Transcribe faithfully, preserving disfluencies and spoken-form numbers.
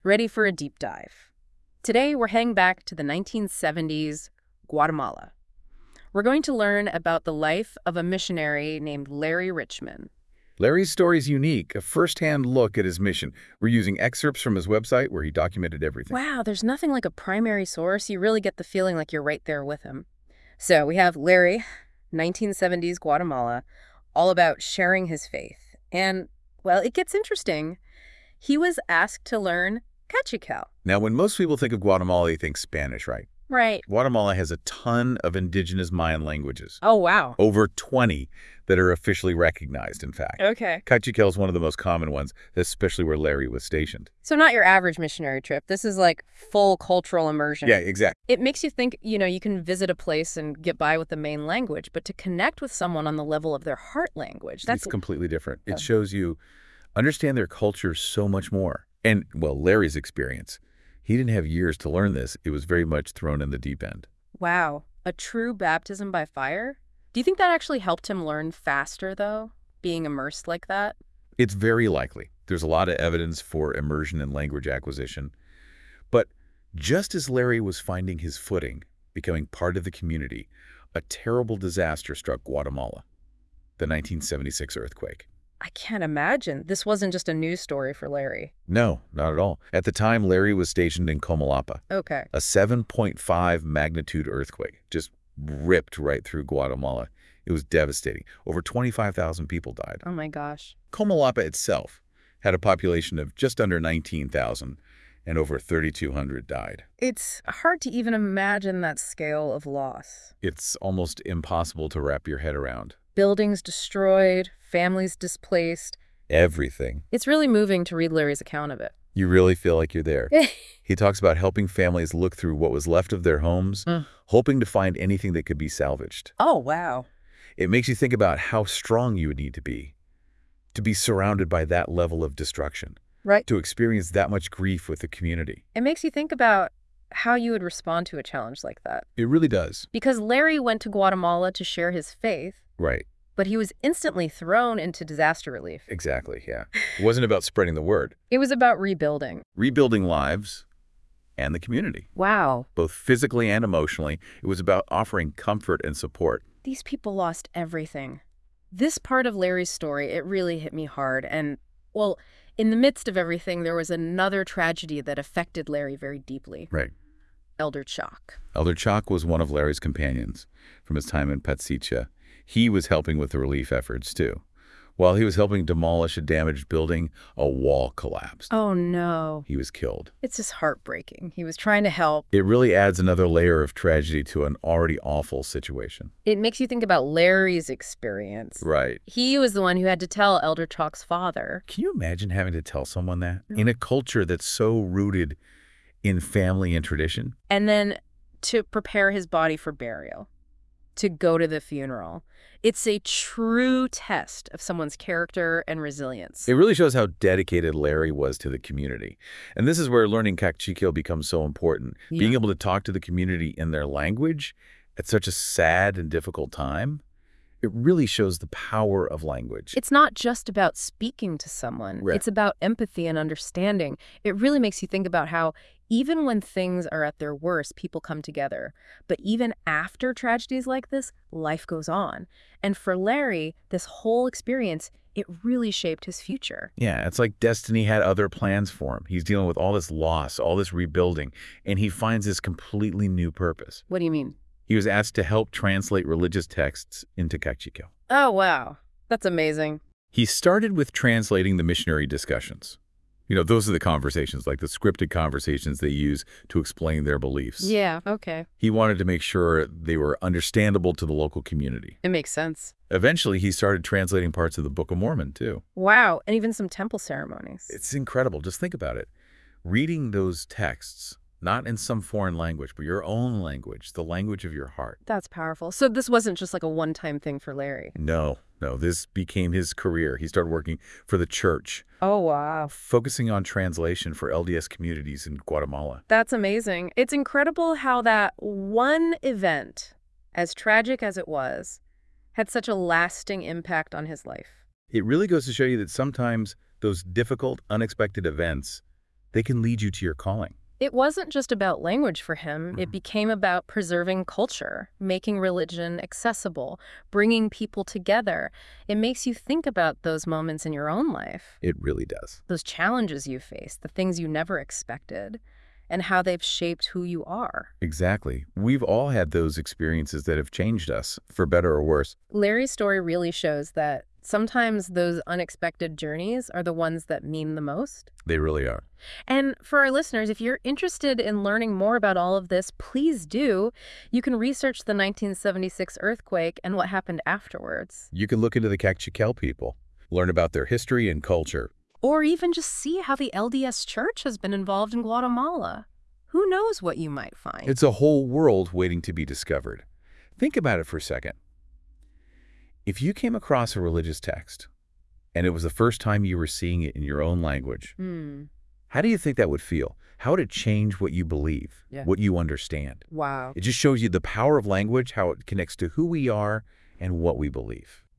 Ready for a deep dive. Today, we're heading back to the nineteen seventies, Guatemala. We're going to learn about the life of a missionary named Larry Richmond. Larry's story is unique, a first-hand look at his mission. We're using excerpts from his website where he documented everything. Wow, there's nothing like a primary source. You really get the feeling like you're right there with him. So we have Larry, nineteen seventies Guatemala, all about sharing his faith. And, well, it gets interesting. He was asked to learn Kaqchikel. Now, when most people think of Guatemala, they think Spanish, right? Right. Guatemala has a ton of indigenous Mayan languages. Oh, wow. Over twenty that are officially recognized, in fact. Okay. Kaqchikel is one of the most common ones, especially where Larry was stationed. So not your average missionary trip. This is like full cultural immersion. Yeah, exactly. It makes you think, you know, you can visit a place and get by with the main language, but to connect with someone on the level of their heart language, that's... It's completely different. Oh. It shows you understand their culture so much more. And, well, Larry's experience. He didn't have years to learn this. It was very much thrown in the deep end. Wow. A true baptism by fire? Do you think that actually helped him learn faster, though, being immersed like that? It's very likely. There's a lot of evidence for immersion and language acquisition. But just as Larry was finding his footing, becoming part of the community, a terrible disaster struck Guatemala, the nineteen seventy-six earthquake. I can't imagine. This wasn't just a news story for Larry. No, not at all. At the time, Larry was stationed in Comalapa. Okay. A seven point five magnitude earthquake just ripped right through Guatemala. It was devastating. Over twenty-five thousand people died. Oh, my gosh. Comalapa itself had a population of just under nineteen thousand, and over thirty-two hundred died. It's hard to even imagine that scale of loss. It's almost impossible to wrap your head around. Buildings destroyed, families displaced. Everything. It's really moving to read Larry's account of it. You really feel like you're there. He talks about helping families look through what was left of their homes, Mm. hoping to find anything that could be salvaged. Oh, wow. It makes you think about how strong you would need to be to be surrounded by that level of destruction, Right. to experience that much grief with the community. It makes you think about how you would respond to a challenge like that. It really does. Because Larry went to Guatemala to share his faith, Right. but he was instantly thrown into disaster relief. Exactly, yeah. It wasn't about spreading the word. It was about rebuilding. Rebuilding lives and the community, Wow. both physically and emotionally. It was about offering comfort and support. These people lost everything. This part of Larry's story, it really hit me hard. And, well, in the midst of everything, there was another tragedy that affected Larry very deeply. Right. Elder Chalk. Elder Chalk was one of Larry's companions from his time in Patsicha. He was helping with the relief efforts, too. While he was helping demolish a damaged building, a wall collapsed. Oh, no. He was killed. It's just heartbreaking. He was trying to help. It really adds another layer of tragedy to an already awful situation. It makes you think about Larry's experience. Right. He was the one who had to tell Elder Chalk's father. Can you imagine having to tell someone that? In a culture that's so rooted in family and tradition? And then to prepare his body for burial, to go to the funeral. It's a true test of someone's character and resilience. It really shows how dedicated Larry was to the community. And this is where learning Kaqchikel becomes so important. Yeah. Being able to talk to the community in their language at such a sad and difficult time, it really shows the power of language. It's not just about speaking to someone. Right. It's about empathy and understanding. It really makes you think about how even when things are at their worst, people come together. But even after tragedies like this, life goes on. And for Larry, this whole experience, it really shaped his future. Yeah, it's like destiny had other plans for him. He's dealing with all this loss, all this rebuilding, and he finds this completely new purpose. What do you mean? He was asked to help translate religious texts into Kaqchikel. Oh, wow. That's amazing. He started with translating the missionary discussions. You know, those are the conversations, like the scripted conversations they use to explain their beliefs. Yeah, okay. He wanted to make sure they were understandable to the local community. It makes sense. Eventually, he started translating parts of the Book of Mormon, too. Wow, and even some temple ceremonies. It's incredible. Just think about it. Reading those texts, not in some foreign language, but your own language, the language of your heart. That's powerful. So this wasn't just like a one-time thing for Larry. No, no, this became his career. He started working for the church, Oh, wow. focusing on translation for L D S communities in Guatemala. That's amazing. It's incredible how that one event, as tragic as it was, had such a lasting impact on his life. It really goes to show you that sometimes those difficult, unexpected events they can lead you to your calling. It wasn't just about language for him. It Mhm. became about preserving culture, making religion accessible, bringing people together. It makes you think about those moments in your own life, It really does. those challenges you faced, the things you never expected, and how they've shaped who you are. Exactly. We've all had those experiences that have changed us, for better or worse. Larry's story really shows that sometimes those unexpected journeys are the ones that mean the most. They really are. And for our listeners, if you're interested in learning more about all of this, please do. You can research the nineteen seventy-six earthquake and what happened afterwards. You can look into the Kaqchikel people, learn about their history and culture. Or even just see how the L D S Church has been involved in Guatemala. Who knows what you might find? It's a whole world waiting to be discovered. Think about it for a second. If you came across a religious text, and it was the first time you were seeing it in your own language, Hmm. how do you think that would feel? How would it change what you believe, Yeah. what you understand? Wow. It just shows you the power of language, how it connects to who we are and what we believe.